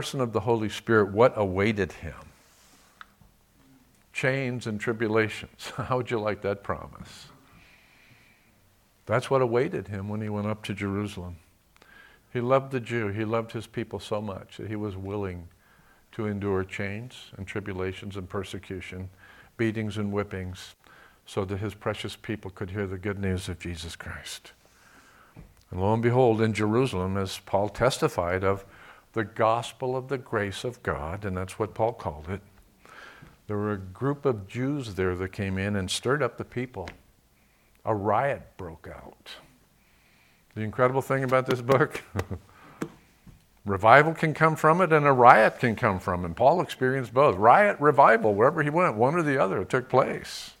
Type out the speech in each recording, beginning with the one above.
person of the Holy Spirit, what awaited him? Chains and tribulations. How would you like that promise? That's what awaited him when he went up to Jerusalem. He loved the Jew. He loved his people so much that he was willing to endure chains and tribulations and persecution, beatings and whippings, so that his precious people could hear the good news of Jesus Christ. And lo and behold, in Jerusalem, as Paul testified of the gospel of the grace of God, and that's what Paul called it, there were a group of Jews there that came in and stirred up the people. A riot broke out. The incredible thing about this book, revival can come from it and a riot can come from it. And Paul experienced both. Riot, revival, wherever he went, one or the other, it took place.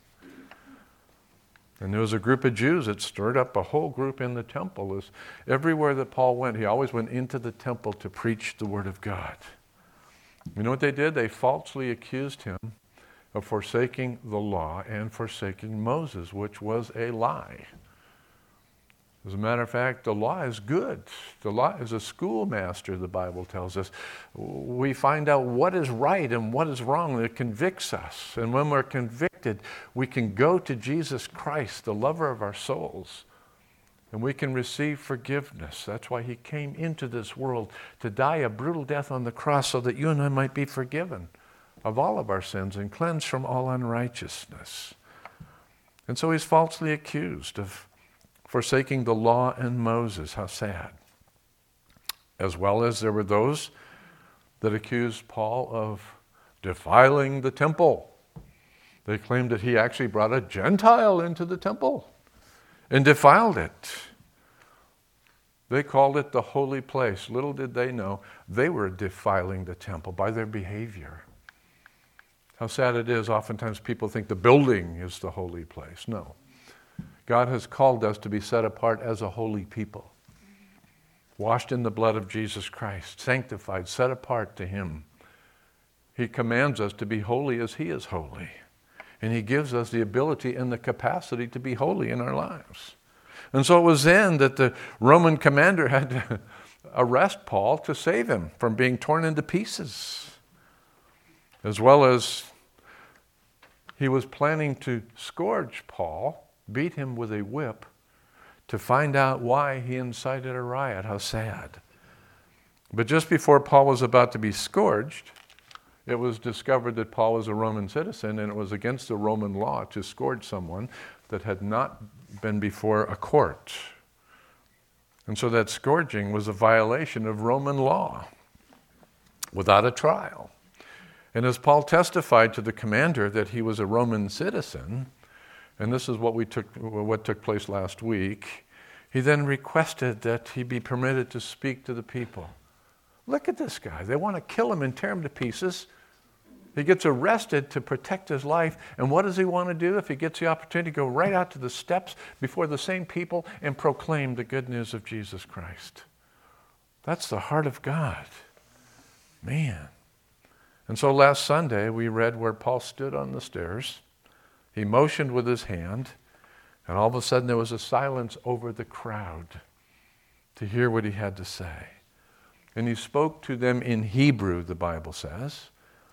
And there was a group of Jews that stirred up a whole group in the temple. Everywhere that Paul went, he always went into the temple to preach the word of God. You know what they did? They falsely accused him of forsaking the law and forsaking Moses, which was a lie. As a matter of fact, the law is good. The law is a schoolmaster, the Bible tells us. We find out what is right and what is wrong. It convicts us. And when we're convicted, we can go to Jesus Christ, the lover of our souls, and we can receive forgiveness. That's why he came into this world, to die a brutal death on the cross so that you and I might be forgiven of all of our sins and cleansed from all unrighteousness. And so he's falsely accused of forsaking the law and Moses. How sad. As well as there were those that accused Paul of defiling the temple. They claimed that he actually brought a Gentile into the temple and defiled it. They called it the holy place. Little did they know, they were defiling the temple by their behavior. How sad it is, oftentimes people think the building is the holy place. No. God has called us to be set apart as a holy people, washed in the blood of Jesus Christ, sanctified, set apart to him. He commands us to be holy as he is holy. And he gives us the ability and the capacity to be holy in our lives. And so it was then that the Roman commander had to arrest Paul to save him from being torn into pieces. As well as he was planning to scourge Paul, beat him with a whip, to find out why he incited a riot. How sad. But just before Paul was about to be scourged, it was discovered that Paul was a Roman citizen, and it was against the Roman law to scourge someone that had not been before a court. And so that scourging was a violation of Roman law without a trial. And as Paul testified to the commander that he was a Roman citizen, and this is what took place last week, he then requested that he be permitted to speak to the people. Look at this guy. They want to kill him and tear him to pieces. He gets arrested to protect his life. And what does he want to do if he gets the opportunity to go right out to the steps before the same people and proclaim the good news of Jesus Christ? That's the heart of God. Man. And so last Sunday we read where Paul stood on the stairs. He motioned with his hand, and all of a sudden there was a silence over the crowd to hear what he had to say. And he spoke to them in Hebrew, the Bible says.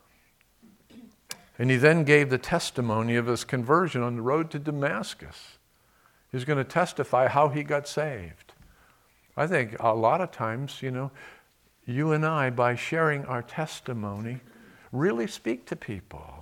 And he then gave the testimony of his conversion on the road to Damascus. He's going to testify how he got saved. I think a lot of times, you and I, by sharing our testimony, really speak to people.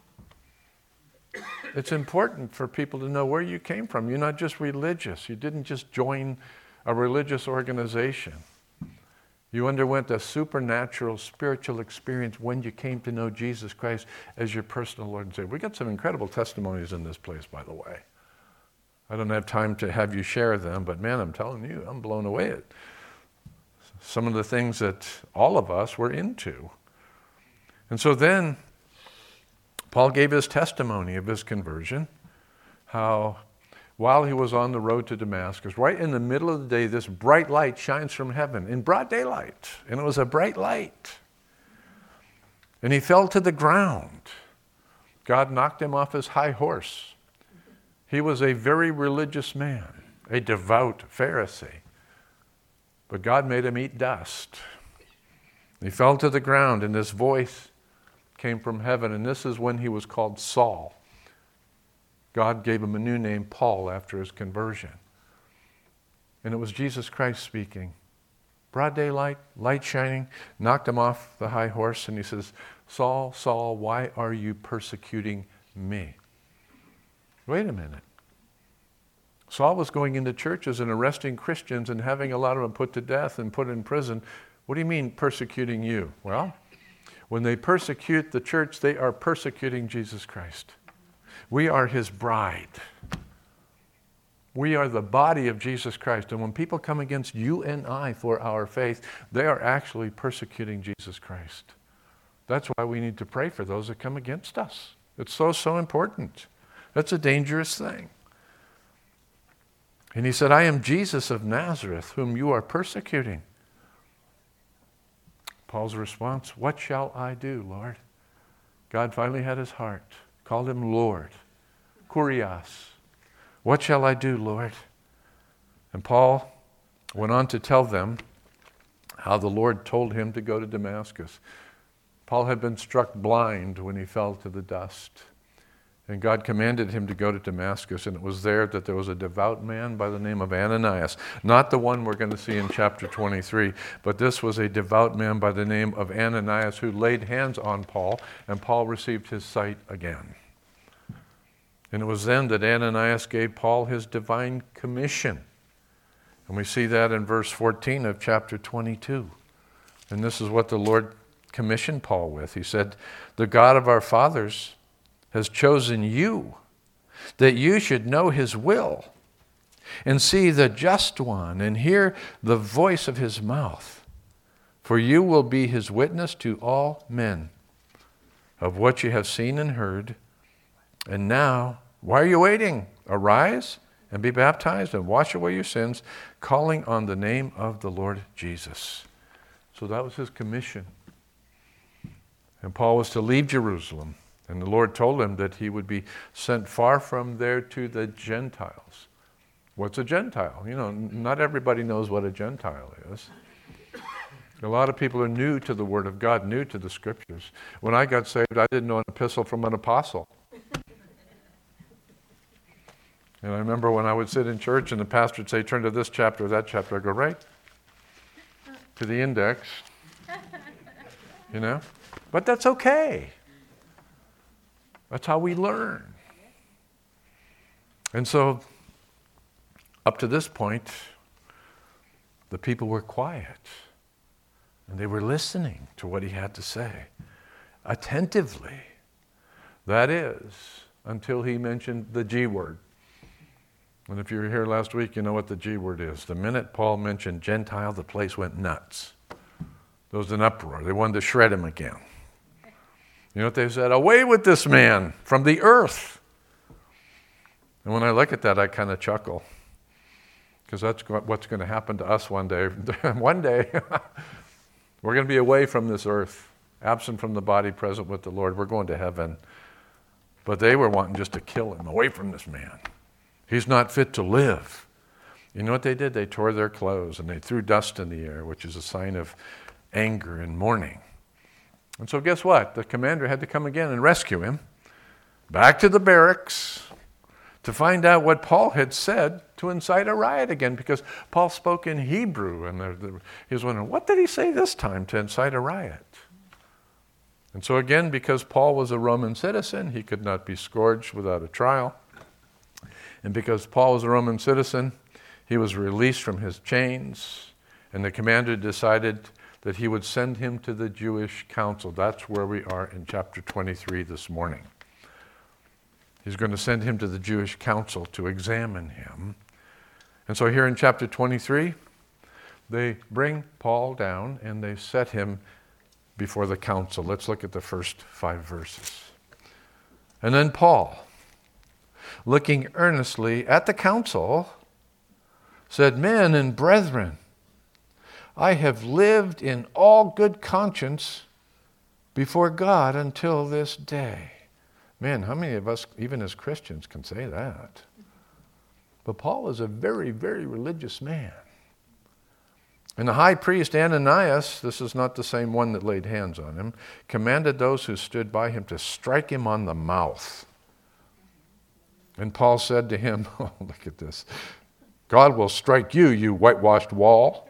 It's important for people to know where you came from. You're not just religious. You didn't just join a religious organization. You underwent a supernatural spiritual experience when you came to know Jesus Christ as your personal Lord and Savior. We got some incredible testimonies in this place, by the way. I don't have time to have you share them, but man, I'm telling you, I'm blown away at some of the things that all of us were into. And so then Paul gave his testimony of his conversion, how while he was on the road to Damascus, right in the middle of the day, this bright light shines from heaven in broad daylight. And it was a bright light. And he fell to the ground. God knocked him off his high horse. He was a very religious man, a devout Pharisee. But God made him eat dust. He fell to the ground, and this voice came from heaven, and this is when he was called Saul. God gave him a new name, Paul, after his conversion. And it was Jesus Christ speaking. Broad daylight, light shining, knocked him off the high horse, and he says, Saul, Saul, why are you persecuting me? Wait a minute. Saul was going into churches and arresting Christians and having a lot of them put to death and put in prison. What do you mean persecuting you? Well, when they persecute the church, they are persecuting Jesus Christ. We are his bride. We are the body of Jesus Christ. And when people come against you and I for our faith, they are actually persecuting Jesus Christ. That's why we need to pray for those that come against us. It's so important. That's a dangerous thing. And he said, I am Jesus of Nazareth, whom you are persecuting. Paul's response, what shall I do, Lord? God finally had his heart, called him Lord, Kurios. What shall I do, Lord? And Paul went on to tell them how the Lord told him to go to Damascus. Paul had been struck blind when he fell to the dust. And God commanded him to go to Damascus, and it was there that there was a devout man by the name of Ananias. Not the one we're going to see in chapter 23, but this was a devout man by the name of Ananias who laid hands on Paul, and Paul received his sight again. And it was then that Ananias gave Paul his divine commission. And we see that in verse 14 of chapter 22. And this is what the Lord commissioned Paul with. He said, the God of our fathers has chosen you, that you should know his will, and see the just one, and hear the voice of his mouth. For you will be his witness to all men of what you have seen and heard. And now, why are you waiting? Arise and be baptized and wash away your sins, calling on the name of the Lord Jesus. So that was his commission. And Paul was to leave Jerusalem. And the Lord told him that he would be sent far from there to the Gentiles. What's a Gentile? You know, not everybody knows what a Gentile is. A lot of people are new to the Word of God, new to the Scriptures. When I got saved, I didn't know an epistle from an apostle. And I remember when I would sit in church and the pastor would say, turn to this chapter or that chapter. I'd go right to the index. You know? But that's okay. That's how we learn. And so, up to this point, the people were quiet. And they were listening to what he had to say attentively. That is, until he mentioned the G word. And if you were here last week, you know what the G word is. The minute Paul mentioned Gentile, the place went nuts. There was an uproar. They wanted to shred him again. You know what they said? Away with this man from the earth. And when I look at that, I kind of chuckle. Because that's what's going to happen to us one day. One day, we're going to be away from this earth, absent from the body, present with the Lord. We're going to heaven. But they were wanting just to kill him, away from this man. He's not fit to live. You know what they did? They tore their clothes and they threw dust in the air, which is a sign of anger and mourning. And so guess what? The commander had to come again and rescue him back to the barracks to find out what Paul had said to incite a riot again, because Paul spoke in Hebrew, and he was wondering, what did he say this time to incite a riot? And so again, because Paul was a Roman citizen, he could not be scourged without a trial. And because Paul was a Roman citizen, he was released from his chains, and the commander decided that he would send him to the Jewish council. That's where we are in chapter 23 this morning. He's going to send him to the Jewish council to examine him. And so here in chapter 23, they bring Paul down and they set him before the council. Let's look at the first 5 verses. And then Paul, looking earnestly at the council, said, Men and brethren, I have lived in all good conscience before God until this day. Man, how many of us, even as Christians, can say that? But Paul is a very, very religious man. And the high priest Ananias, this is not the same one that laid hands on him, commanded those who stood by him to strike him on the mouth. And Paul said to him, oh, look at this, God will strike you, you whitewashed wall.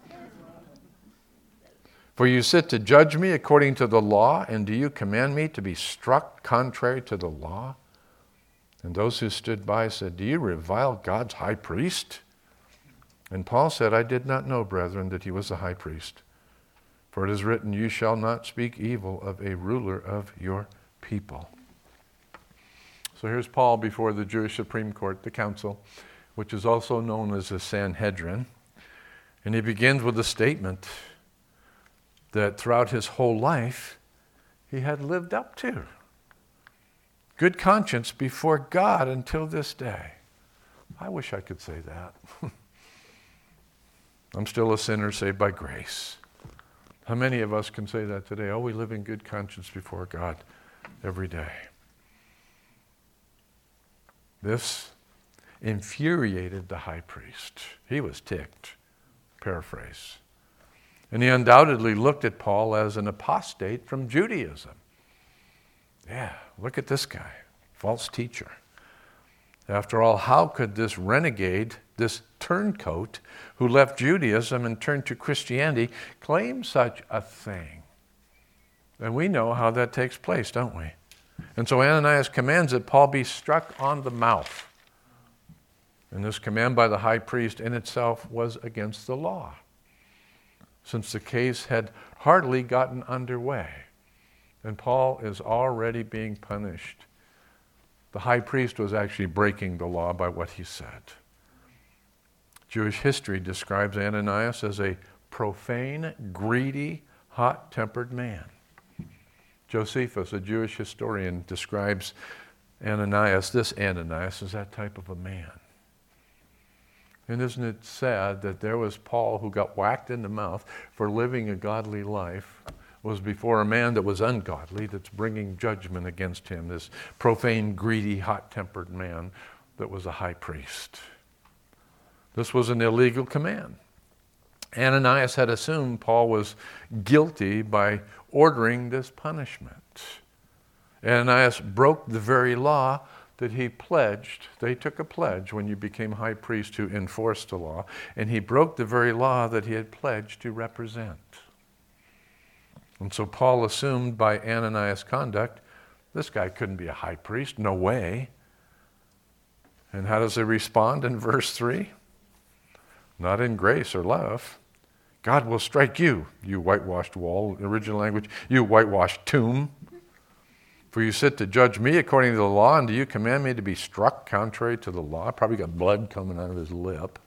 For you sit to judge me according to the law, and do you command me to be struck contrary to the law? And those who stood by said, do you revile God's high priest? And Paul said, I did not know, brethren, that he was a high priest. For it is written, you shall not speak evil of a ruler of your people. So here's Paul before the Jewish Supreme Court, the council, which is also known as the Sanhedrin. And he begins with a statement that throughout his whole life he had lived up to. Good conscience before God until this day. I wish I could say that. I'm still a sinner saved by grace. How many of us can say that today? Oh, we live in good conscience before God every day. This infuriated the high priest. He was ticked. Paraphrase. And he undoubtedly looked at Paul as an apostate from Judaism. Yeah, look at this guy, false teacher. After all, how could this renegade, this turncoat who left Judaism and turned to Christianity, claim such a thing? And we know how that takes place, don't we? And so Ananias commands that Paul be struck on the mouth. And this command by the high priest in itself was against the law, since the case had hardly gotten underway. And Paul is already being punished. The high priest was actually breaking the law by what he said. Jewish history describes Ananias as a profane, greedy, hot-tempered man. Josephus, a Jewish historian, describes Ananias, this Ananias, as that type of a man. And isn't it sad that there was Paul who got whacked in the mouth for living a godly life, was before a man that was ungodly, that's bringing judgment against him, this profane, greedy, hot-tempered man that was a high priest. This was an illegal command. Ananias had assumed Paul was guilty by ordering this punishment. Ananias broke the very law that he pledged. They took a pledge when you became high priest to enforce the law, and he broke the very law that he had pledged to represent. And so Paul assumed by Ananias' conduct, this guy couldn't be a high priest, no way. And how does he respond in verse 3? Not in grace or love. God will strike you, you whitewashed wall, original language, you whitewashed tomb. For you sit to judge me according to the law, and do you command me to be struck contrary to the law? Probably got blood coming out of his lip.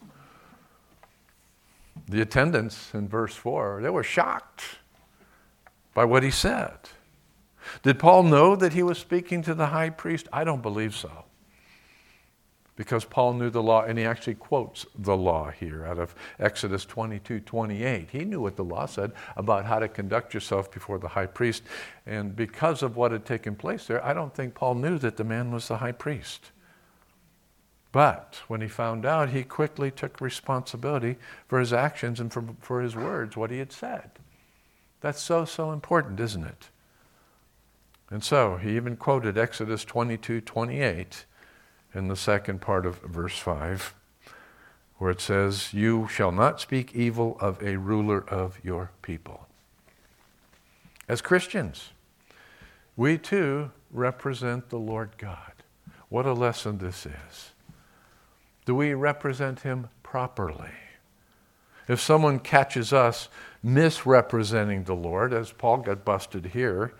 The attendants in verse 4, they were shocked by what he said. Did Paul know that he was speaking to the high priest? I don't believe so. Because Paul knew the law, and he actually quotes the law here out of Exodus 22:28. He knew what the law said about how to conduct yourself before the high priest. And because of what had taken place there, I don't think Paul knew that the man was the high priest. But when he found out, he quickly took responsibility for his actions and for his words, what he had said. That's so important, isn't it? And so he even quoted Exodus 22:28 in the second part of verse 5, where it says, you shall not speak evil of a ruler of your people. As Christians, we too represent the Lord God. What a lesson this is. Do we represent him properly? If someone catches us misrepresenting the Lord, as Paul got busted here,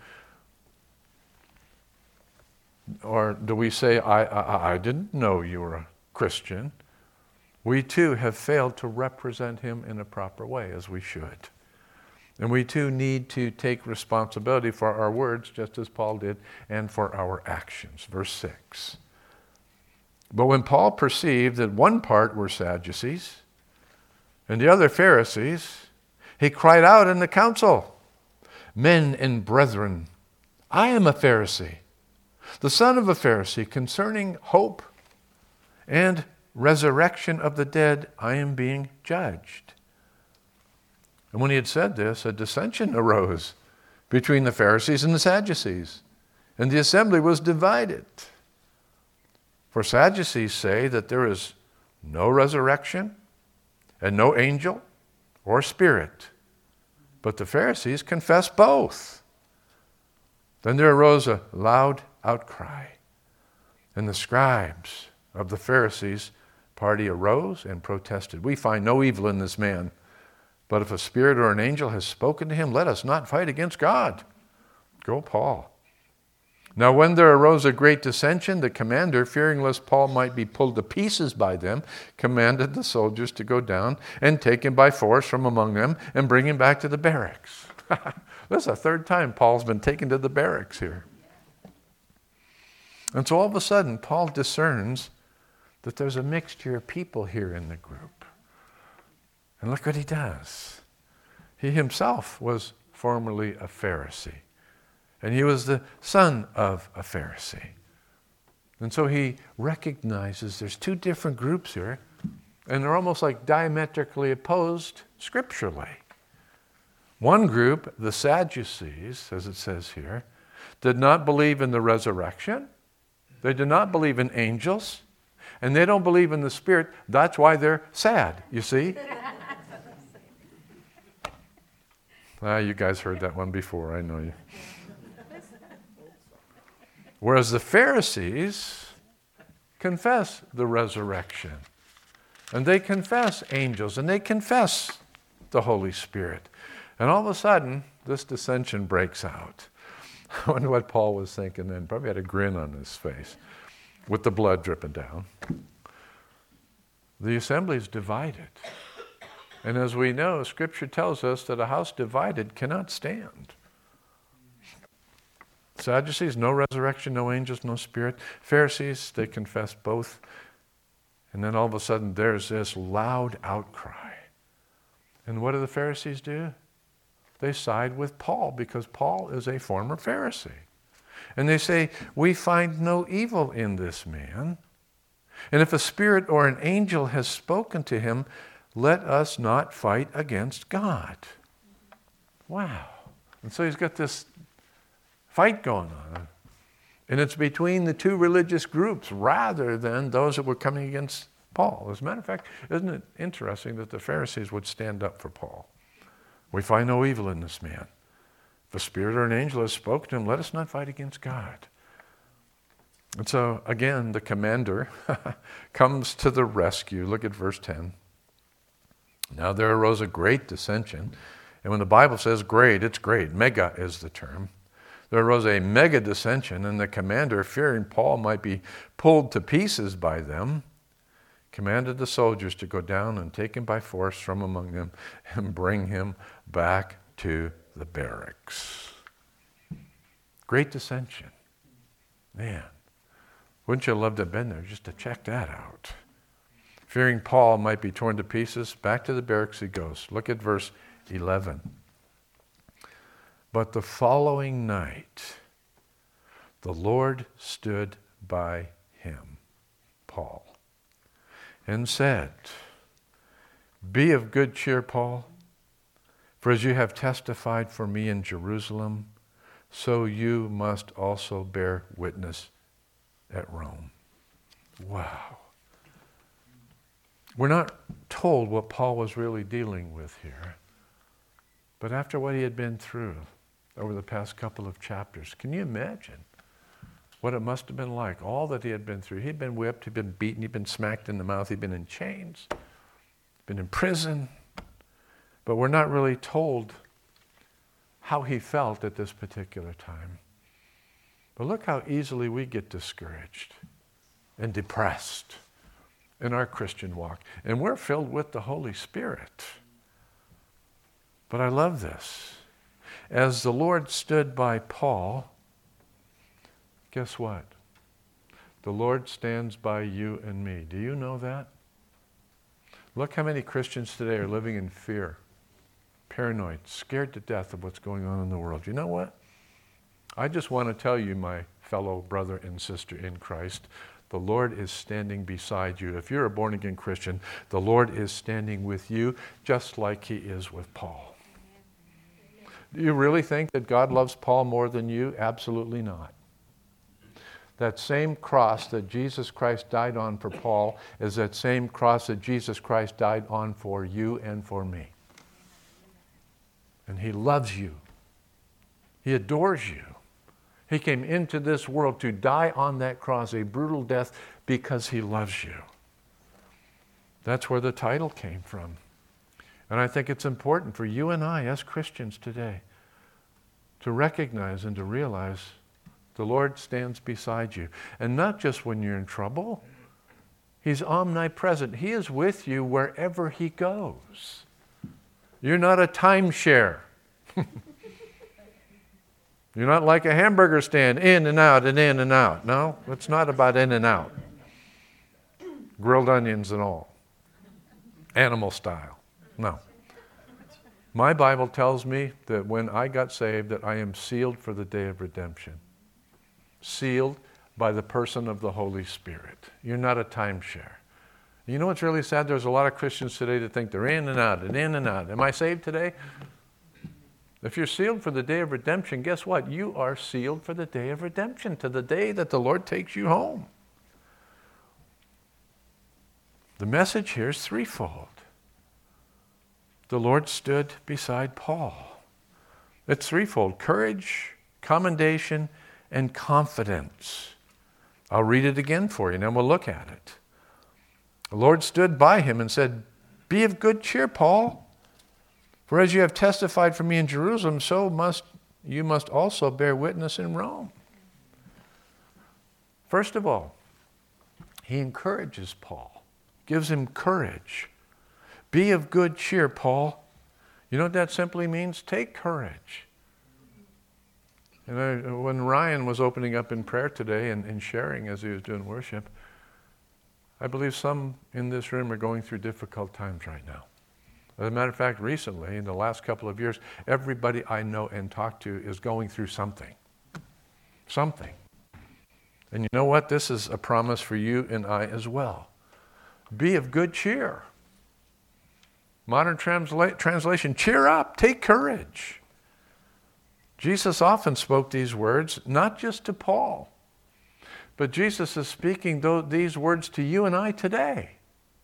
or do we say, I didn't know you were a Christian? We too have failed to represent him in a proper way, as we should. And we too need to take responsibility for our words, just as Paul did, and for our actions. Verse 6. But when Paul perceived that one part were Sadducees and the other Pharisees, he cried out in the council, men and brethren, I am a Pharisee, the son of a Pharisee. Concerning hope and resurrection of the dead, I am being judged. And when he had said this, a dissension arose between the Pharisees and the Sadducees, and the assembly was divided. For Sadducees say that there is no resurrection and no angel or spirit, but the Pharisees confess both. Then there arose a loud outcry, and the scribes of the Pharisees' party arose and protested. We find no evil in this man, but if a spirit or an angel has spoken to him, let us not fight against God. Go, Paul. Now when there arose a great dissension, the commander, fearing lest Paul might be pulled to pieces by them, commanded the soldiers to go down and take him by force from among them and bring him back to the barracks. This is the third time Paul's been taken to the barracks here. And so all of a sudden, Paul discerns that there's a mixture of people here in the group. And look what he does. He himself was formerly a Pharisee. And he was the son of a Pharisee. And so he recognizes there's two different groups here, and they're almost like diametrically opposed scripturally. One group, the Sadducees, as it says here, did not believe in the resurrection. They did not believe in angels. And they don't believe in the Spirit. That's why they're sad, you see? You guys heard that one before, I know you. Whereas the Pharisees confess the resurrection. And they confess angels. And they confess the Holy Spirit. And all of a sudden, this dissension breaks out. I wonder what Paul was thinking then. Probably had a grin on his face with the blood dripping down. The assembly is divided. And as we know, Scripture tells us that a house divided cannot stand. Sadducees, no resurrection, no angels, no spirit. Pharisees, they confess both. And then all of a sudden there's this loud outcry. And what do the Pharisees do? They side with Paul because Paul is a former Pharisee. And they say, we find no evil in this man. And if a spirit or an angel has spoken to him, let us not fight against God. Wow. And so he's got this fight going on. And it's between the two religious groups rather than those that were coming against Paul. As a matter of fact, isn't it interesting that the Pharisees would stand up for Paul? We find no evil in this man. If a spirit or an angel has spoken to him, let us not fight against God. And so, again, the commander comes to the rescue. Look at verse 10. Now there arose a great dissension. And when the Bible says great, it's great. Mega is the term. There arose a mega dissension, and the commander, fearing Paul might be pulled to pieces by them, commanded the soldiers to go down and take him by force from among them and bring him back to the barracks. Great dissension. Man, wouldn't you love to have been there just to check that out? Fearing Paul might be torn to pieces, back to the barracks he goes. Look at verse 11. But the following night, the Lord stood by him, Paul, and said, be of good cheer, Paul, for as you have testified for me in Jerusalem, so you must also bear witness at Rome. Wow. We're not told what Paul was really dealing with here. But after what he had been through over the past couple of chapters, can you imagine what it must have been like? All that he had been through. He'd been whipped, he'd been beaten, he'd been smacked in the mouth, he'd been in chains, been in prison. But we're not really told how he felt at this particular time. But look how easily we get discouraged and depressed in our Christian walk. And we're filled with the Holy Spirit. But I love this. As the Lord stood by Paul, guess what? The Lord stands by you and me. Do you know that? Look how many Christians today are living in fear, paranoid, scared to death of what's going on in the world. You know what? I just want to tell you, my fellow brother and sister in Christ, the Lord is standing beside you. If you're a born-again Christian, the Lord is standing with you just like he is with Paul. Do you really think that God loves Paul more than you? Absolutely not. That same cross that Jesus Christ died on for Paul is that same cross that Jesus Christ died on for you and for me. And he loves you. He adores you. He came into this world to die on that cross, a brutal death, because he loves you. That's where the title came from. And I think it's important for you and I as Christians today to recognize and to realize the Lord stands beside you. And not just when you're in trouble. He's omnipresent. He is with you wherever he goes. You're not a timeshare. You're not like a hamburger stand, in and out and in and out. No, it's not about in and out. Grilled onions and all. Animal style. No. My Bible tells me that when I got saved, that I am sealed for the day of redemption. Sealed by the person of the Holy Spirit. You're not a timeshare. You know what's really sad? There's a lot of Christians today that think they're in and out and in and out. Am I saved today? If you're sealed for the day of redemption, guess what? You are sealed for the day of redemption, to the day that the Lord takes you home. The message here is threefold. The Lord stood beside Paul. It's threefold: courage, commendation, and confidence. I'll read it again for you, and then we'll look at it. The Lord stood by him and said, "Be of good cheer, Paul. For as you have testified for me in Jerusalem, so you must also bear witness in Rome." First of all, he encourages Paul, gives him courage. Be of good cheer, Paul. You know what that simply means? Take courage. And when Ryan was opening up in prayer today and sharing as he was doing worship, I believe some in this room are going through difficult times right now. As a matter of fact, recently, in the last couple of years, everybody I know and talk to is going through something. Something. And you know what? This is a promise for you and I as well. Be of good cheer. Modern translation, cheer up, take courage. Jesus often spoke these words, not just to Paul, but Jesus is speaking these words to you and I today.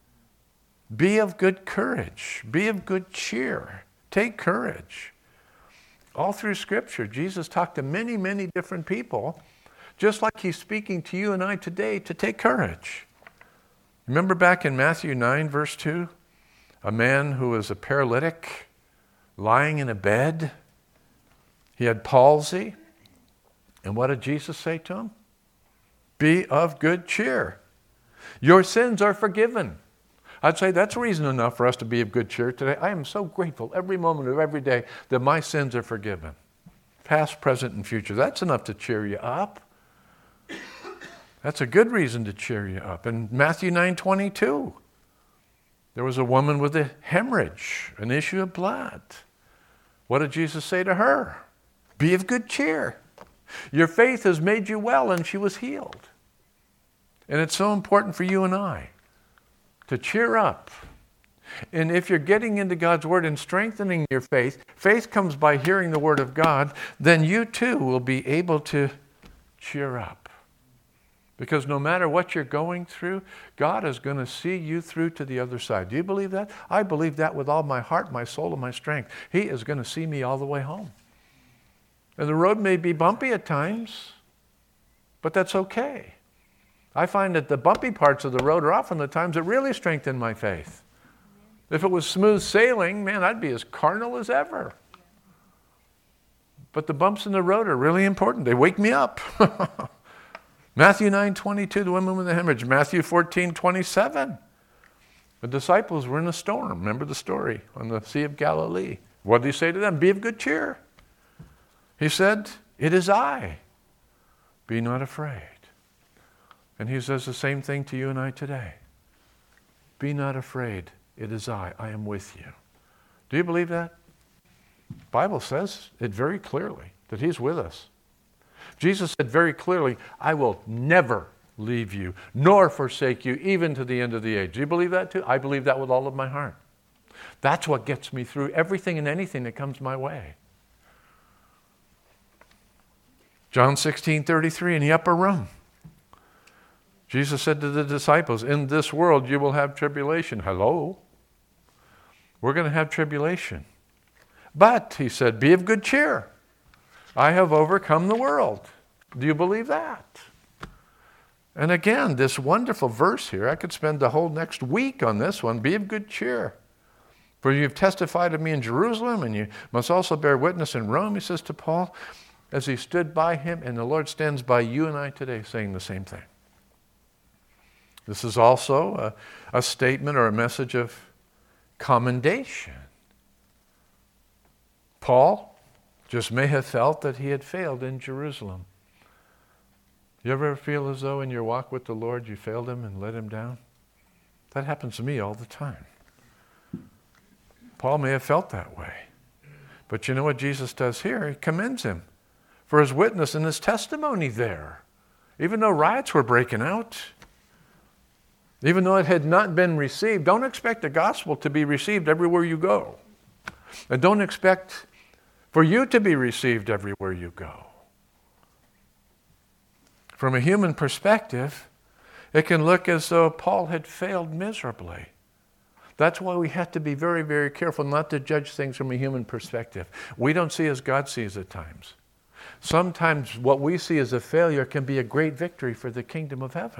Be of good courage. Be of good cheer. Take courage. All through Scripture, Jesus talked to many, many different people, just like he's speaking to you and I today to take courage. Remember back in Matthew 9, verse 2? A man who was a paralytic, lying in a bed. He had palsy. And what did Jesus say to him? Be of good cheer. Your sins are forgiven. I'd say that's reason enough for us to be of good cheer today. I am so grateful every moment of every day that my sins are forgiven. Past, present, and future. That's enough to cheer you up. That's a good reason to cheer you up. In Matthew 9:22, there was a woman with a hemorrhage, an issue of blood. What did Jesus say to her? Be of good cheer. Your faith has made you well, and she was healed. And it's so important for you and I to cheer up. And if you're getting into God's Word and strengthening your faith, faith comes by hearing the Word of God, then you too will be able to cheer up. Because no matter what you're going through, God is going to see you through to the other side. Do you believe that? I believe that with all my heart, my soul, and my strength. He is going to see me all the way home. And the road may be bumpy at times, but that's okay. I find that the bumpy parts of the road are often the times that really strengthen my faith. If it was smooth sailing, man, I'd be as carnal as ever. But the bumps in the road are really important. They wake me up. Matthew 9:22, the woman with the hemorrhage. Matthew 14:27. The disciples were in a storm. Remember the story on the Sea of Galilee. What did he say to them? Be of good cheer. He said, it is I. Be not afraid. And he says the same thing to you and I today. Be not afraid. It is I. I am with you. Do you believe that? The Bible says it very clearly that he's with us. Jesus said very clearly, I will never leave you, nor forsake you, even to the end of the age. Do you believe that too? I believe that with all of my heart. That's what gets me through everything and anything that comes my way. John 16:33 in the upper room. Jesus said to the disciples, in this world you will have tribulation. Hello? We're going to have tribulation. But, he said, be of good cheer. I have overcome the world. Do you believe that? And again, this wonderful verse here, I could spend the whole next week on this one. Be of good cheer. For you've testified of me in Jerusalem, and you must also bear witness in Rome, he says to Paul, as he stood by him, and the Lord stands by you and I today saying the same thing. This is also a statement or a message of commendation. Paul just may have felt that he had failed in Jerusalem. You ever feel as though in your walk with the Lord you failed him and let him down? That happens to me all the time. Paul may have felt that way. But you know what Jesus does here? He commends him for his witness and his testimony there. Even though riots were breaking out, even though it had not been received, don't expect the gospel to be received everywhere you go. And don't expect for you to be received everywhere you go. From a human perspective, it can look as though Paul had failed miserably. That's why we have to be very, very careful not to judge things from a human perspective. We don't see as God sees at times. Sometimes what we see as a failure can be a great victory for the kingdom of heaven.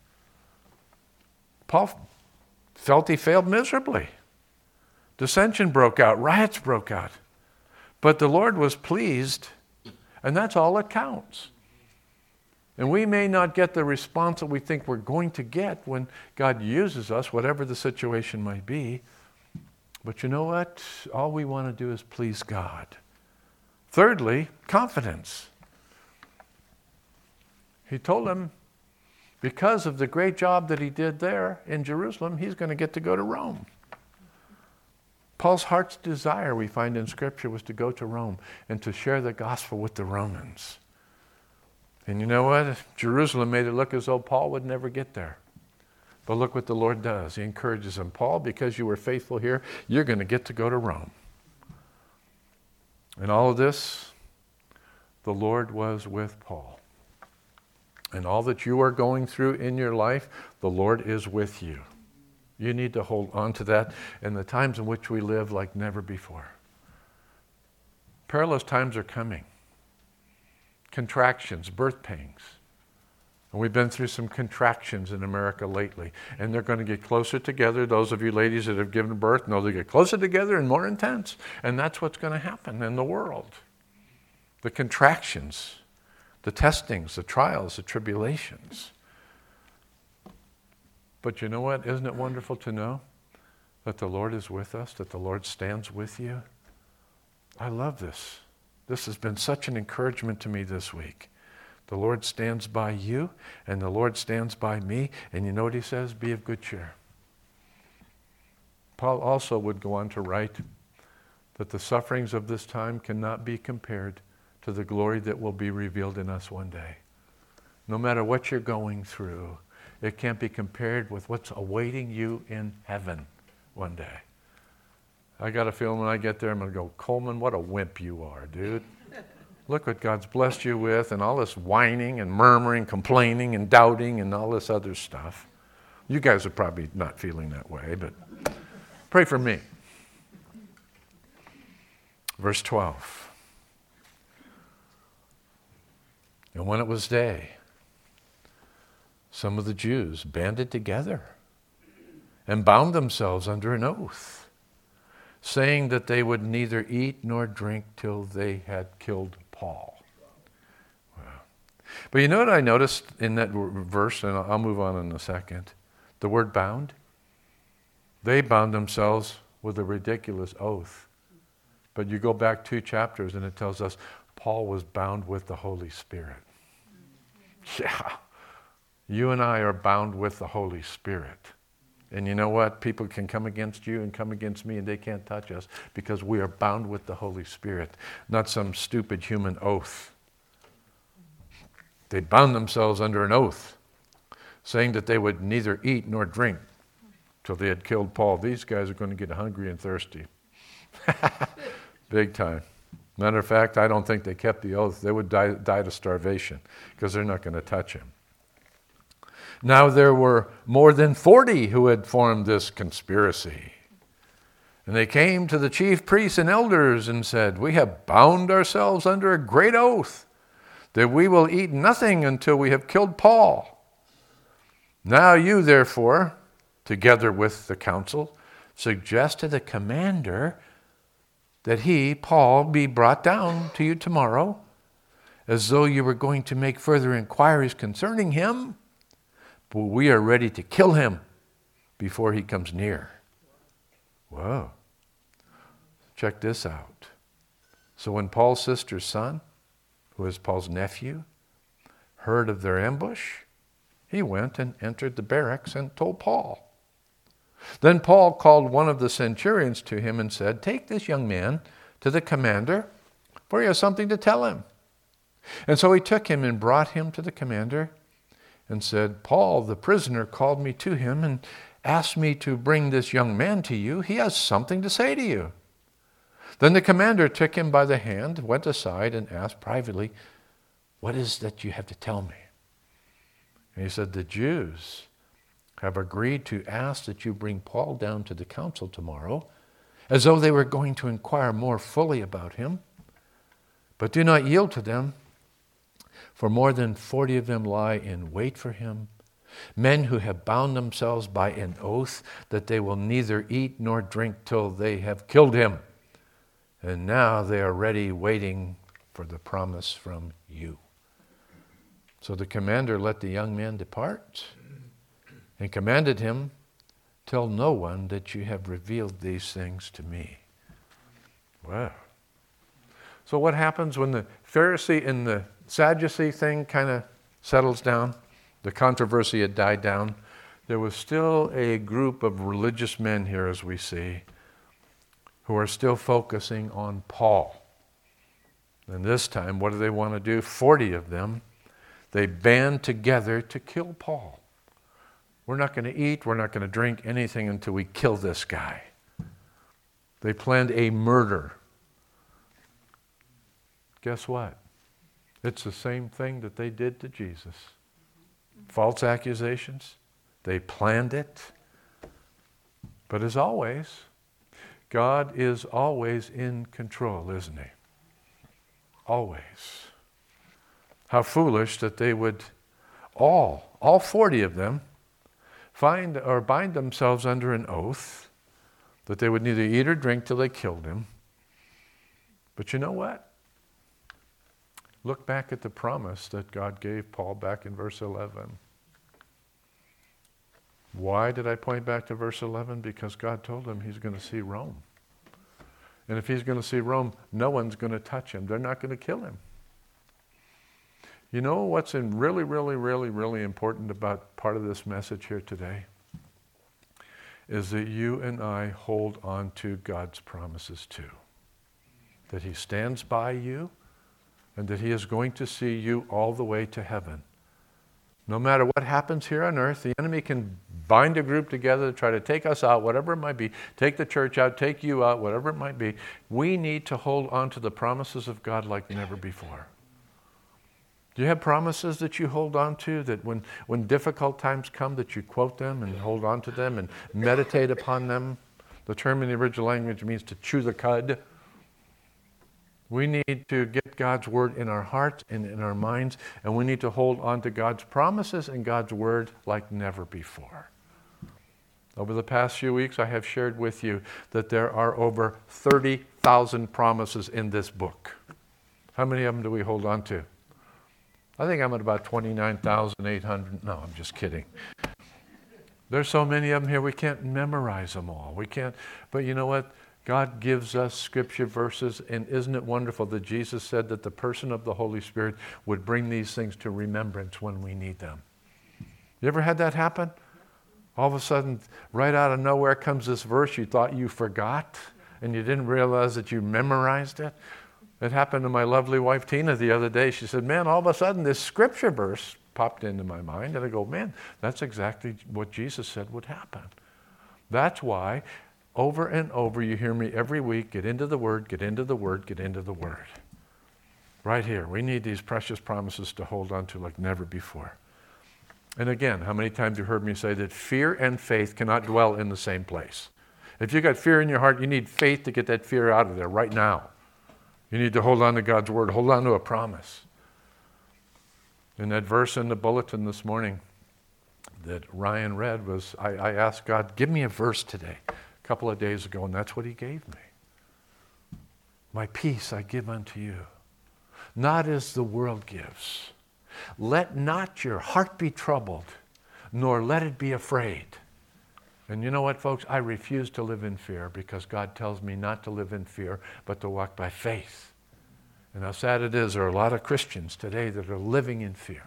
Paul felt he failed miserably. Dissension broke out, riots broke out. But the Lord was pleased, and that's all that counts. And we may not get the response that we think we're going to get when God uses us, whatever the situation might be. But you know what? All we want to do is please God. Thirdly, confidence. He told him, because of the great job that he did there in Jerusalem, he's going to get to go to Rome. Paul's heart's desire, we find in Scripture, was to go to Rome and to share the gospel with the Romans. And you know what? Jerusalem made it look as though Paul would never get there. But look what the Lord does. He encourages him, Paul, because you were faithful here, you're going to get to go to Rome. And all of this, the Lord was with Paul. And all that you are going through in your life, the Lord is with you. You need to hold on to that in the times in which we live like never before. Perilous times are coming. Contractions, birth pangs. And we've been through some contractions in America lately. And they're going to get closer together. Those of you ladies that have given birth know they get closer together and more intense. And that's what's going to happen in the world. The contractions, the testings, the trials, the tribulations. But you know what? Isn't it wonderful to know that the Lord is with us, that the Lord stands with you? I love this. This has been such an encouragement to me this week. The Lord stands by you, and the Lord stands by me. And you know what he says? Be of good cheer. Paul also would go on to write that the sufferings of this time cannot be compared to the glory that will be revealed in us one day. No matter what you're going through, it can't be compared with what's awaiting you in heaven one day. I got a feeling when I get there, I'm going to go, Coleman, what a wimp you are, dude. Look what God's blessed you with, and all this whining and murmuring, complaining and doubting and all this other stuff. You guys are probably not feeling that way, but pray for me. Verse 12. And when it was day, some of the Jews banded together and bound themselves under an oath, saying that they would neither eat nor drink till they had killed Paul. Wow. But you know what I noticed in that verse, and I'll move on in a second, the word bound? They bound themselves with a ridiculous oath. But you go back 2 chapters and it tells us Paul was bound with the Holy Spirit. Yeah. You and I are bound with the Holy Spirit. And you know what? People can come against you and come against me and they can't touch us because we are bound with the Holy Spirit, not some stupid human oath. They bound themselves under an oath, saying that they would neither eat nor drink till they had killed Paul. These guys are going to get hungry and thirsty. Big time. Matter of fact, I don't think they kept the oath. They would die to starvation because they're not going to touch him. Now there were more than 40 who had formed this conspiracy. And they came to the chief priests and elders and said, "We have bound ourselves under a great oath that we will eat nothing until we have killed Paul. Now you, therefore, together with the council, suggest to the commander that he, Paul, be brought down to you tomorrow, as though you were going to make further inquiries concerning him. But we are ready to kill him before he comes near." Whoa. Check this out. So when Paul's sister's son, who is Paul's nephew, heard of their ambush, he went and entered the barracks and told Paul. Then Paul called one of the centurions to him and said, "Take this young man to the commander, for he has something to tell him." And so he took him and brought him to the commander and said, "Paul, the prisoner, called me to him and asked me to bring this young man to you. He has something to say to you." Then the commander took him by the hand, went aside, and asked privately, "What is that you have to tell me?" And he said, "The Jews have agreed to ask that you bring Paul down to the council tomorrow, as though they were going to inquire more fully about him. But do not yield to them, for more than 40 of them lie in wait for him, men who have bound themselves by an oath that they will neither eat nor drink till they have killed him. And now they are ready, waiting for the promise from you." So the commander let the young man depart and commanded him, "Tell no one that you have revealed these things to me." Wow. So what happens when the Pharisee and the Sadducee thing kind of settles down? The controversy had died down. There was still a group of religious men here, as we see, who are still focusing on Paul. And this time, what do they want to do? 40 of them, they band together to kill Paul. We're not going to eat, we're not going to drink anything until we kill this guy. They planned a murder. Guess what? It's the same thing that they did to Jesus. False accusations. They planned it. But as always, God is always in control, isn't he? Always. How foolish that they would all 40 of them, find or bind themselves under an oath that they would neither eat or drink till they killed him. But you know what? Look back at the promise that God gave Paul back in verse 11. Why did I point back to verse 11? Because God told him he's going to see Rome. And if he's going to see Rome, no one's going to touch him. They're not going to kill him. You know what's really, really, really, really important about part of this message here today? Is that you and I hold on to God's promises too. That he stands by you and that he is going to see you all the way to heaven. No matter what happens here on earth, the enemy can bind a group together to try to take us out, whatever it might be, take the church out, take you out, whatever it might be. We need to hold on to the promises of God like never before. Do you have promises that you hold on to, that when difficult times come, that you quote them and hold on to them and meditate upon them? The term in the original language means to chew the cud. We need to get God's word in our hearts and in our minds, and we need to hold on to God's promises and God's word like never before. Over the past few weeks, I have shared with you that there are over 30,000 promises in this book. How many of them do we hold on to? I think I'm at about 29,800. No, I'm just kidding. There's so many of them here, we can't memorize them all. We can't, but you know what? God gives us scripture verses, and isn't it wonderful that Jesus said that the person of the Holy Spirit would bring these things to remembrance when we need them? You ever had that happen? All of a sudden, right out of nowhere comes this verse you thought you forgot, and you didn't realize that you memorized it. It happened to my lovely wife Tina the other day. She said, "Man, all of a sudden this scripture verse popped into my mind." And I go, "Man, that's exactly what Jesus said would happen." That's why Over and over, you hear me every week, get into the Word, get into the Word, get into the Word. Right here, we need these precious promises to hold on to like never before. And again, how many times you heard me say that fear and faith cannot dwell in the same place? If you got fear in your heart, you need faith to get that fear out of there right now. You need to hold on to God's Word, hold on to a promise. In that verse in the bulletin this morning that Ryan read was, I asked God, give me a verse today, a couple of days ago, and that's what he gave me. My peace I give unto you, not as the world gives. Let not your heart be troubled, nor let it be afraid. And you know what, folks? I refuse to live in fear because God tells me not to live in fear, but to walk by faith. And how sad it is, there are a lot of Christians today that are living in fear.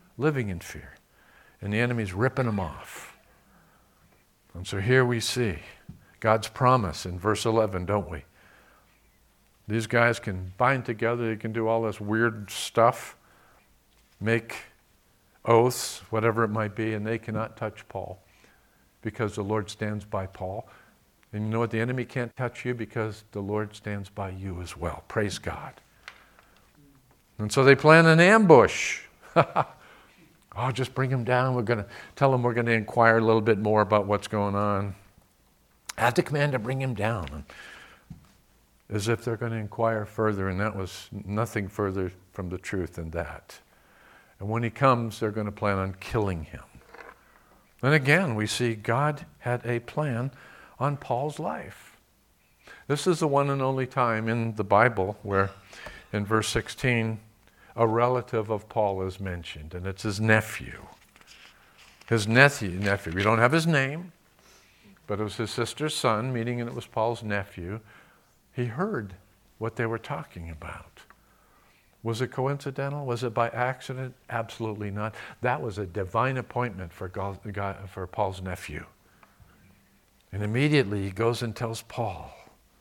And the enemy's ripping them off. And so here we see God's promise in verse 11, don't we? These guys can bind together, they can do all this weird stuff, make oaths, whatever it might be, and they cannot touch Paul because the Lord stands by Paul. And you know what? The enemy can't touch you because the Lord stands by you as well. Praise God. And so they plan an ambush. Oh, just bring him down. We're going to tell him we're going to inquire a little bit more about what's going on. Have the commander bring him down. As if they're going to inquire further, and that was nothing further from the truth than that. And when he comes, they're going to plan on killing him. And again, we see God had a plan on Paul's life. This is the one and only time in the Bible where, in verse 16, a relative of Paul is mentioned, and it's his nephew. His nephew. We don't have his name, but it was his sister's son, meaning it was Paul's nephew. He heard what they were talking about. Was it coincidental? Was it by accident? Absolutely not. That was a divine appointment for Paul's nephew. And immediately he goes and tells Paul.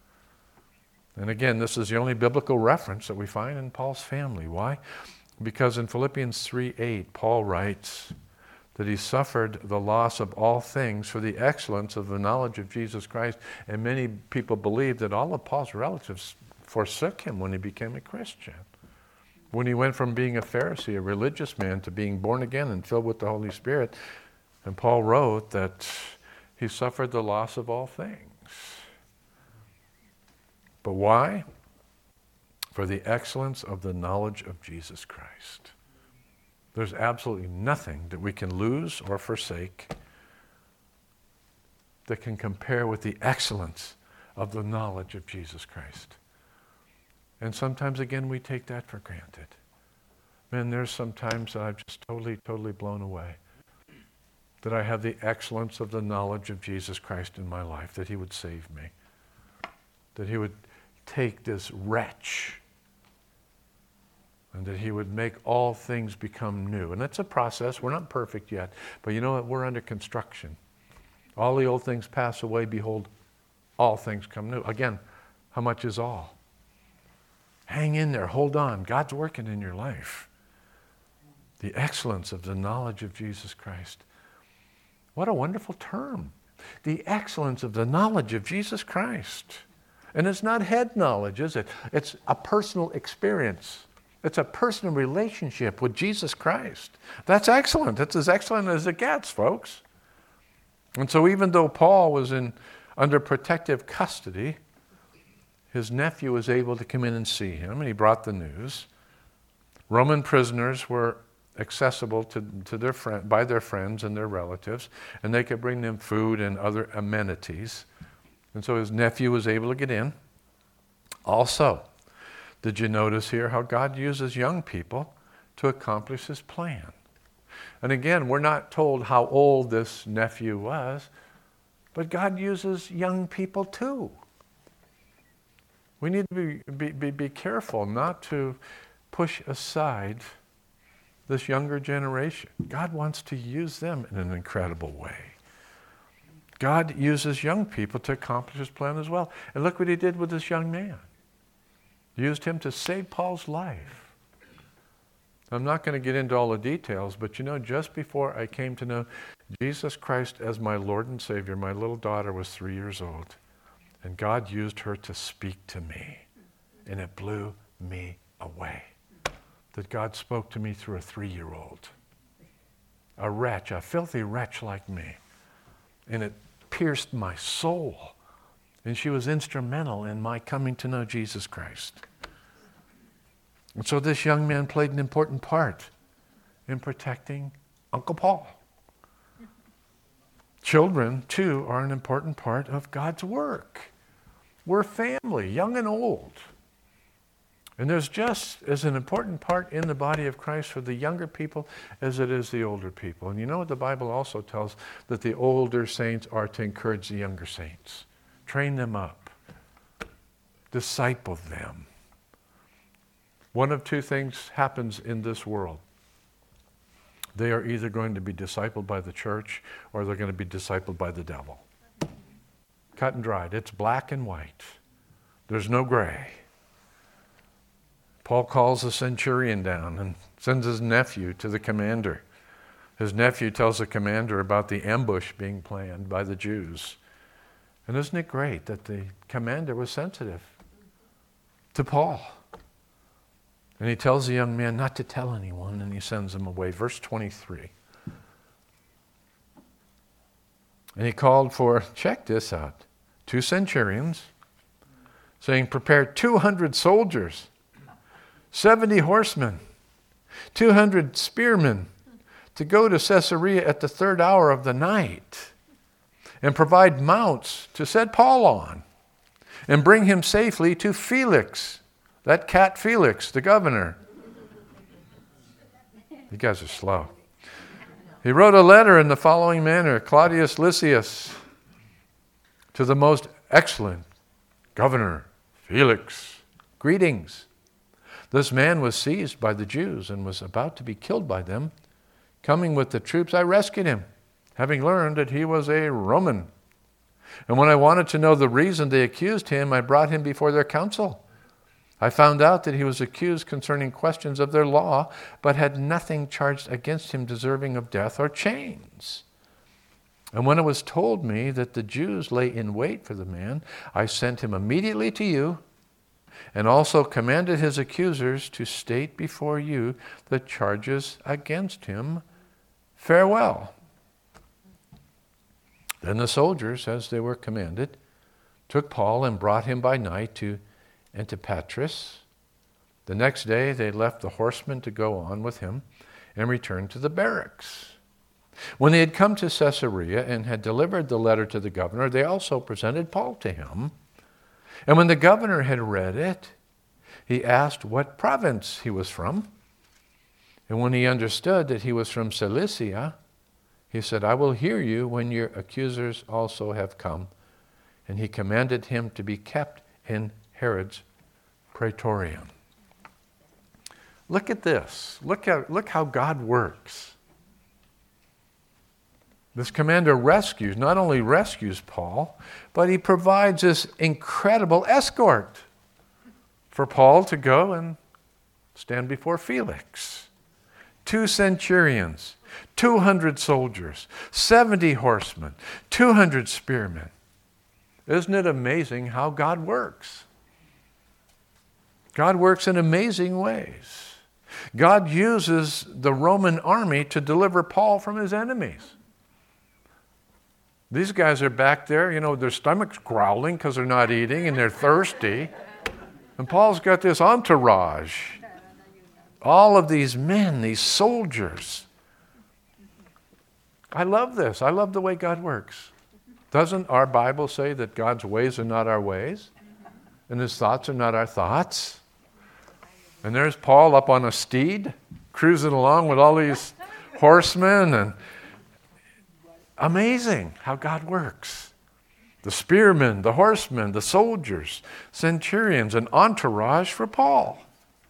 And again, this is the only biblical reference that we find in Paul's family. Why? Because in Philippians 3:8, Paul writes that he suffered the loss of all things for the excellence of the knowledge of Jesus Christ. And many people believe that all of Paul's relatives forsook him when he became a Christian. When he went from being a Pharisee, a religious man, to being born again and filled with the Holy Spirit. And Paul wrote that he suffered the loss of all things. But why? For the excellence of the knowledge of Jesus Christ. There's absolutely nothing that we can lose or forsake that can compare with the excellence of the knowledge of Jesus Christ. And sometimes, again, we take that for granted. Man, there's some times that I'm just totally blown away that I have the excellence of the knowledge of Jesus Christ in my life, that he would save me, that he would take this wretch and that he would make all things become new. And that's a process. We're not perfect yet, but you know what? We're under construction. All the old things pass away. Behold, all things come new. Again, how much is all? Hang in there. Hold on. God's working in your life. The excellence of the knowledge of Jesus Christ. What a wonderful term. The excellence of the knowledge of Jesus Christ. And it's not head knowledge, is it? It's a personal experience. It's a personal relationship with Jesus Christ. That's excellent. That's as excellent as it gets, folks. And so even though Paul was under protective custody, his nephew was able to come in and see him, and he brought the news. Roman prisoners were accessible to by their friends and their relatives, and they could bring them food and other amenities. And so his nephew was able to get in. Also, did you notice here how God uses young people to accomplish his plan? And again, we're not told how old this nephew was, but God uses young people too. We need to be careful not to push aside this younger generation. God wants to use them in an incredible way. God uses young people to accomplish his plan as well. And look what he did with this young man. He used him to save Paul's life. I'm not going to get into all the details, but you know, just before I came to know Jesus Christ as my Lord and Savior, my little daughter was 3 years old. And God used her to speak to me. And it blew me away. That God spoke to me through a 3-year-old. A wretch, a filthy wretch like me. And it pierced my soul. And she was instrumental in my coming to know Jesus Christ. And so this young man played an important part in protecting Uncle Paul. Children, too, are an important part of God's work. We're family, young and old. And there's just as an important part in the body of Christ for the younger people as it is the older people. And you know what the Bible also tells? That the older saints are to encourage the younger saints. Train them up. Disciple them. One of two things happens in this world. They are either going to be discipled by the church or they're going to be discipled by the devil. Cut and dried. It's black and white. There's no gray. Paul calls the centurion down and sends his nephew to the commander. His nephew tells the commander about the ambush being planned by the Jews. And isn't it great that the commander was sensitive to Paul? And he tells the young man not to tell anyone, and he sends him away. Verse 23. And he called for, check this out, 2 centurions, saying, prepare 200 soldiers, 70 horsemen, 200 spearmen, to go to Caesarea at the 3rd hour of the night, and provide mounts to set Paul on, and bring him safely to Felix, that cat Felix, the governor. You guys are slow. He wrote a letter in the following manner: Claudius Lysias, to the most excellent Governor Felix, greetings. This man was seized by the Jews and was about to be killed by them. Coming with the troops, I rescued him, having learned that he was a Roman. And when I wanted to know the reason they accused him, I brought him before their council. I found out that he was accused concerning questions of their law, but had nothing charged against him deserving of death or chains. And when it was told me that the Jews lay in wait for the man, I sent him immediately to you, and also commanded his accusers to state before you the charges against him. Farewell. Then the soldiers, as they were commanded, took Paul and brought him by night to Antipatris. The next day they left the horsemen to go on with him and returned to the barracks. When they had come to Caesarea and had delivered the letter to the governor, they also presented Paul to him. And when the governor had read it, he asked what province he was from. And when he understood that he was from Cilicia, he said, I will hear you when your accusers also have come. And he commanded him to be kept in Herod's praetorium. Look at this. Look how God works. This commander not only rescues Paul, but he provides this incredible escort for Paul to go and stand before Felix. 2 centurions, 200 soldiers, 70 horsemen, 200 spearmen. Isn't it amazing how God works? God works in amazing ways. God uses the Roman army to deliver Paul from his enemies. These guys are back there, their stomachs growling because they're not eating and they're thirsty. And Paul's got this entourage. All of these men, these soldiers. I love this. I love the way God works. Doesn't our Bible say that God's ways are not our ways? And his thoughts are not our thoughts? And there's Paul up on a steed, cruising along with all these horsemen, and amazing how God works. The spearmen, the horsemen, the soldiers, centurions, an entourage for Paul.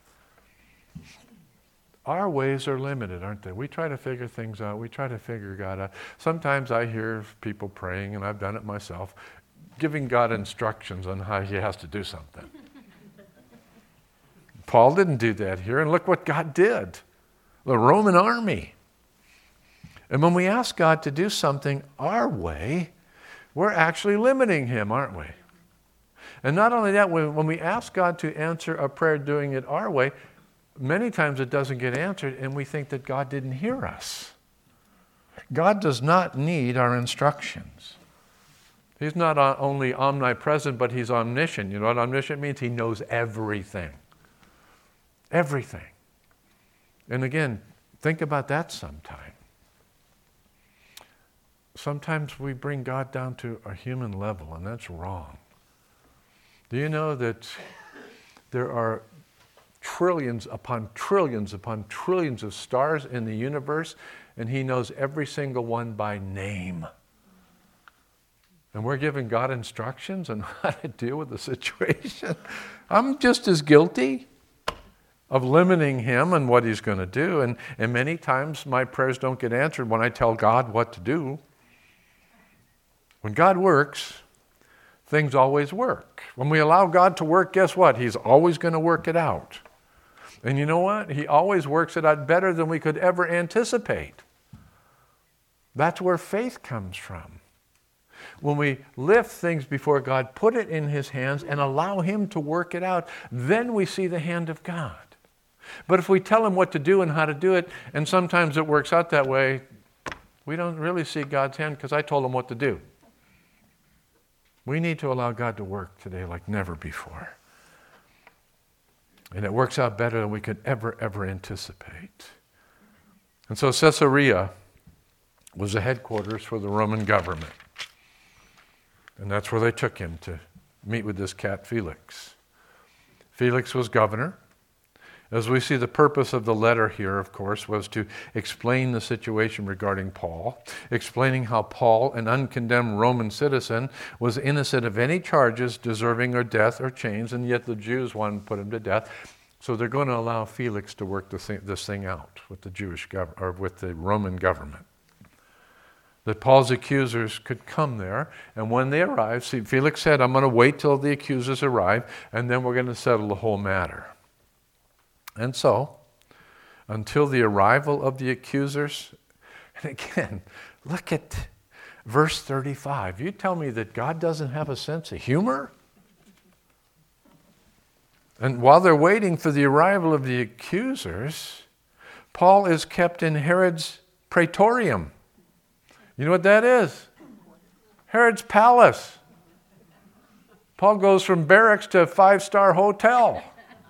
Our ways are limited, aren't they? We try to figure things out. We try to figure God out. Sometimes I hear people praying, and I've done it myself, giving God instructions on how he has to do something. Paul didn't do that here, and look what God did. The Roman army. And when we ask God to do something our way, we're actually limiting him, aren't we? And not only that, when we ask God to answer a prayer doing it our way, many times it doesn't get answered and we think that God didn't hear us. God does not need our instructions. He's not only omnipresent, but he's omniscient. You know what omniscient means? He knows everything. Everything. And again, think about that sometime. Sometimes we bring God down to a human level, and that's wrong. Do you know that there are trillions upon trillions upon trillions of stars in the universe, and he knows every single one by name? And we're giving God instructions on how to deal with the situation. I'm just as guilty of limiting him and what he's going to do. And many times my prayers don't get answered when I tell God what to do. When God works, things always work. When we allow God to work, guess what? He's always going to work it out. And you know what? He always works it out better than we could ever anticipate. That's where faith comes from. When we lift things before God, put it in his hands and allow him to work it out, then we see the hand of God. But if we tell him what to do and how to do it, and sometimes it works out that way, we don't really see God's hand because I told him what to do. We need to allow God to work today like never before. And it works out better than we could ever anticipate. And so Caesarea was the headquarters for the Roman government. And that's where they took him to meet with this cat Felix. Felix was governor. As we see, the purpose of the letter here, of course, was to explain the situation regarding Paul, explaining how Paul, an uncondemned Roman citizen, was innocent of any charges deserving of death or chains, and yet the Jews wanted to put him to death. So they're going to allow Felix to work this thing out with the with the Roman government. That Paul's accusers could come there, and when they arrived, see, Felix said, I'm going to wait till the accusers arrive, and then we're going to settle the whole matter. And so, until the arrival of the accusers, and again, look at verse 35. You tell me that God doesn't have a sense of humor? And while they're waiting for the arrival of the accusers, Paul is kept in Herod's praetorium. You know what that is? Herod's palace. Paul goes from barracks to a 5-star hotel.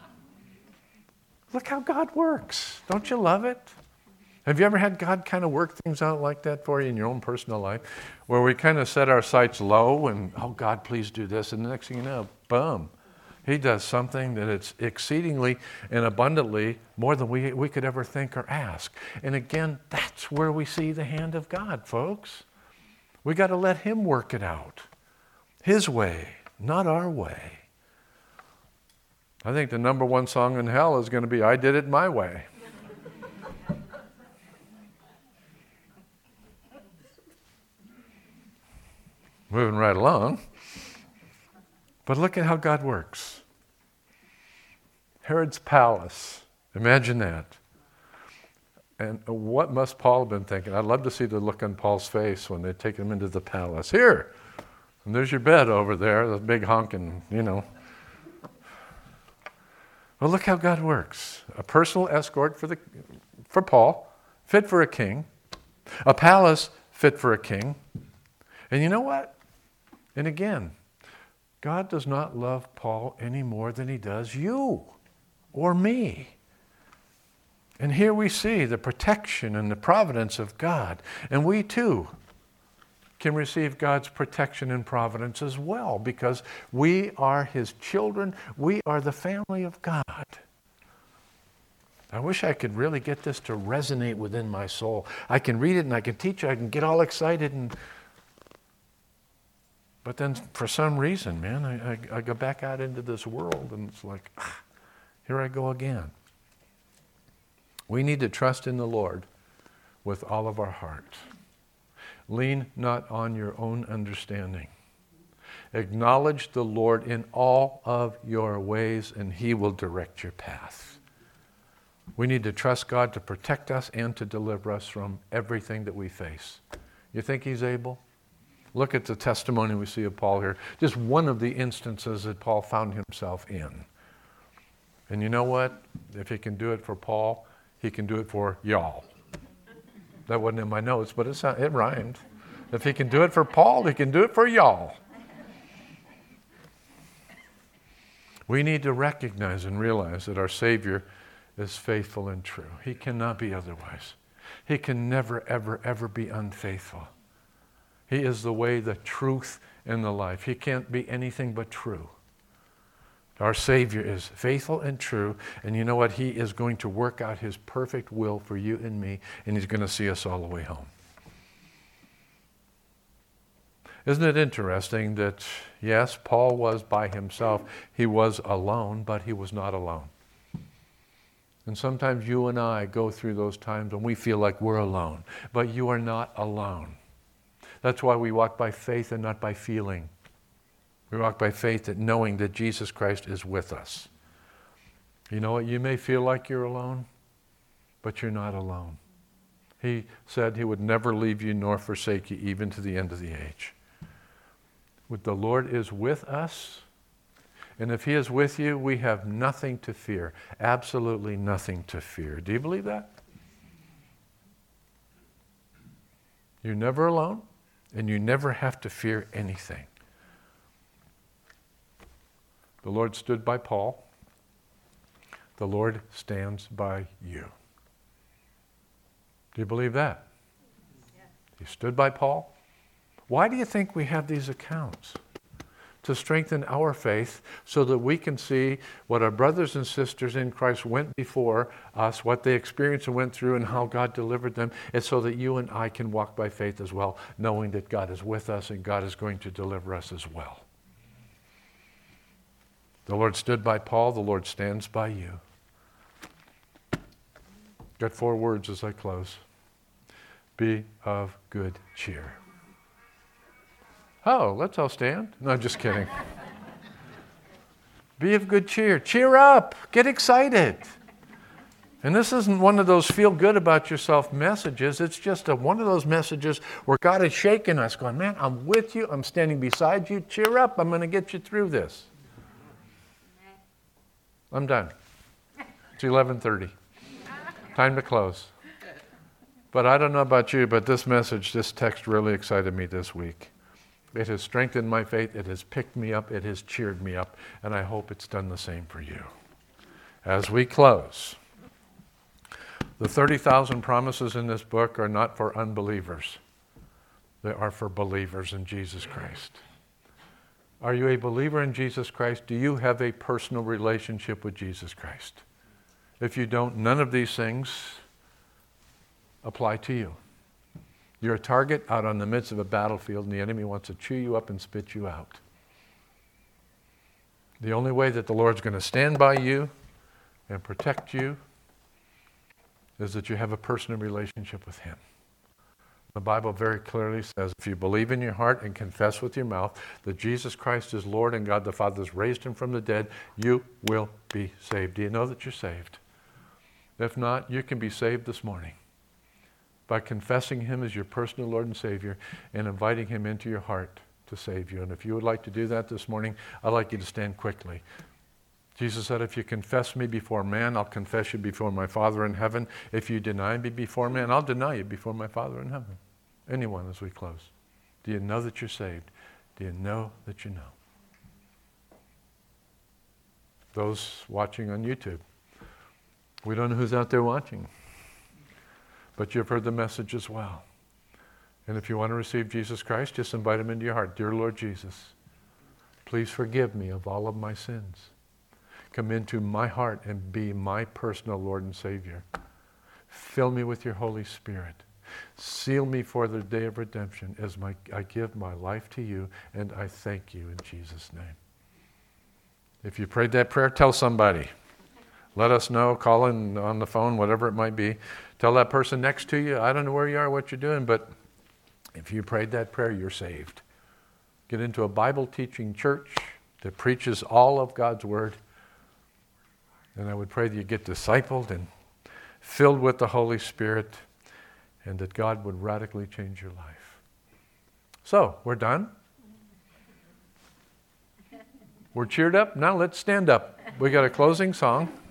Look how God works. Don't you love it? Have you ever had God kind of work things out like that for you in your own personal life? Where we kind of set our sights low and, oh, God, please do this. And the next thing you know, boom. He does something that it's exceedingly and abundantly more than we could ever think or ask. And again, that's where we see the hand of God, folks. We got to let him work it out. His way, not our way. I think the number one song in hell is going to be, I Did It My Way. Moving right along. But look at how God works. Herod's palace. Imagine that. And what must Paul have been thinking? I'd love to see the look on Paul's face when they take him into the palace. Here, and there's your bed over there, the big honking, Well, look how God works. A personal escort for Paul, fit for a king. A palace fit for a king. And you know what? And again, God does not love Paul any more than he does you or me. And here we see the protection and the providence of God. And we too can receive God's protection and providence as well, because we are his children. We are the family of God. I wish I could really get this to resonate within my soul. I can read it and I can teach it. I can get all excited. But then for some reason, man, I go back out into this world and it's like, here I go again. We need to trust in the Lord with all of our heart. Lean not on your own understanding. Acknowledge the Lord in all of your ways, and he will direct your path. We need to trust God to protect us and to deliver us from everything that we face. You think he's able? Look at the testimony we see of Paul here. Just one of the instances that Paul found himself in. And you know what? If he can do it for Paul, he can do it for y'all. That wasn't in my notes, but it rhymed. If he can do it for Paul, he can do it for y'all. We need to recognize and realize that our Savior is faithful and true. He cannot be otherwise. He can never, ever, ever be unfaithful. He is the way, the truth, and the life. He can't be anything but true. Our Savior is faithful and true, and you know what? He is going to work out His perfect will for you and me, and He's going to see us all the way home. Isn't it interesting that, yes, Paul was by himself. He was alone, but he was not alone. And sometimes you and I go through those times when we feel like we're alone, but you are not alone. That's why we walk by faith and not by feeling. We walk by faith and knowing that Jesus Christ is with us. You know what? You may feel like you're alone, but you're not alone. He said He would never leave you nor forsake you, even to the end of the age. The Lord is with us, and if He is with you, we have nothing to fear. Absolutely nothing to fear. Do you believe that? You're never alone, and you never have to fear anything. The Lord stood by Paul. The Lord stands by you. Do you believe that? Yes. He stood by Paul. Why do you think we have these accounts? To strengthen our faith so that we can see what our brothers and sisters in Christ went before us, what they experienced and went through, and how God delivered them. It's so that you and I can walk by faith as well, knowing that God is with us and God is going to deliver us as well. The Lord stood by Paul. The Lord stands by you. Got 4 words as I close. Be of good cheer. Oh, let's all stand. No, just kidding. Be of good cheer. Cheer up. Get excited. And this isn't one of those feel good about yourself messages. It's just one of those messages where God is shaking us, going, man, I'm with you. I'm standing beside you. Cheer up. I'm going to get you through this. I'm done. It's 11:30. Time to close. But I don't know about you, but this message, this text really excited me this week. It has strengthened my faith. It has picked me up. It has cheered me up. And I hope it's done the same for you. As we close, the 30,000 promises in this book are not for unbelievers. They are for believers in Jesus Christ. Are you a believer in Jesus Christ? Do you have a personal relationship with Jesus Christ? If you don't, none of these things apply to you. You're a target out on the midst of a battlefield, and the enemy wants to chew you up and spit you out. The only way that the Lord's going to stand by you and protect you is that you have a personal relationship with Him. The Bible very clearly says, if you believe in your heart and confess with your mouth that Jesus Christ is Lord and God the Father has raised Him from the dead, you will be saved. Do you know that you're saved? If not, you can be saved this morning by confessing Him as your personal Lord and Savior and inviting Him into your heart to save you. And if you would like to do that this morning, I'd like you to stand quickly. Jesus said, if you confess me before man, I'll confess you before my Father in heaven. If you deny me before man, I'll deny you before my Father in heaven. Anyone as we close. Do you know that you're saved? Do you know that you know? Those watching on YouTube, we don't know who's out there watching, but you've heard the message as well. And if you want to receive Jesus Christ, just invite Him into your heart. Dear Lord Jesus, please forgive me of all of my sins. Come into my heart and be my personal Lord and Savior. Fill me with your Holy Spirit. Seal me for the day of redemption as I give my life to you, and I thank you in Jesus' name. If you prayed that prayer, tell somebody. Let us know, call in on the phone, whatever it might be. Tell that person next to you, I don't know where you are, what you're doing, but if you prayed that prayer, you're saved. Get into a Bible teaching church that preaches all of God's Word. And I would pray that you get discipled and filled with the Holy Spirit, and that God would radically change your life. So, we're done? We're cheered up? Now let's stand up. We got a closing song.